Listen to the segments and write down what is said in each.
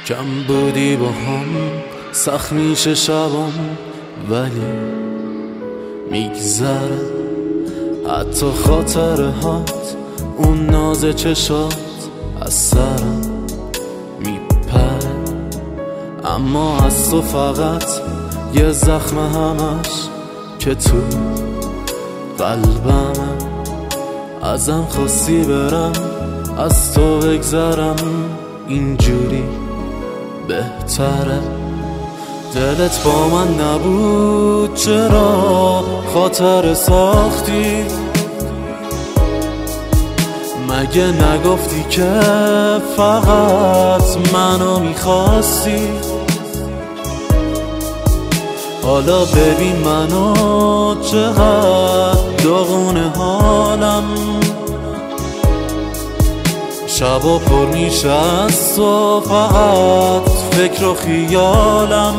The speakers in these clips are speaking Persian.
کم بودی با هم، سخت میشه شبم ولی میگذره. حتی خاطرهات، اون ناز چشات از سرم میپره. اما از تو فقط یه زخم همش که تو قلبمه. ازم خواستی برم، از تو بگذرم، اینجوری بهتره. دلت با من نبود، چرا خاطر ساختی؟ مگه نگفتی که فقط منو میخواستی؟ حالا ببین منو چقدر داغونه حالم، شبا پر میشه از تو فقط فکر و خیالم.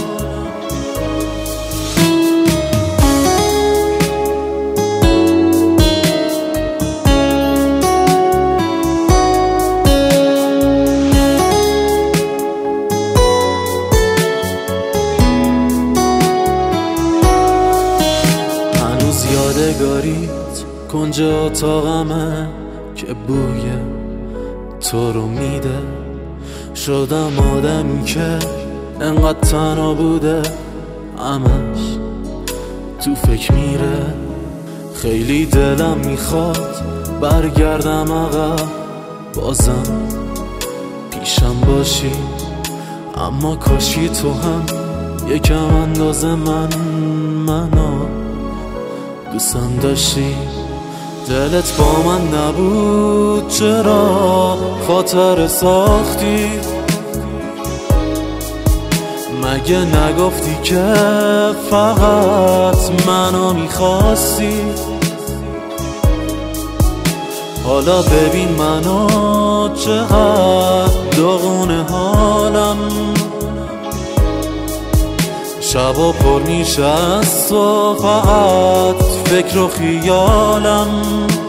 هنوز یادگاریت کنج اتاقمه که بوی تو رو میده. شدم آدمی که انقدر تنها بوده، همش تو فکر میره. خیلی دلم میخواد برگردم عقب، بازم پیشم باشی. اما کاشی تو هم یکم اندازه منو دوستم داشتی. دلت با من نبود، چرا خاطر ساختی؟ مگه نگفتی که فقط منو میخواستی؟ حالا ببین منو چقدر داغونه حالم، شبا پر میشه از تو فقط فکر و خیالم.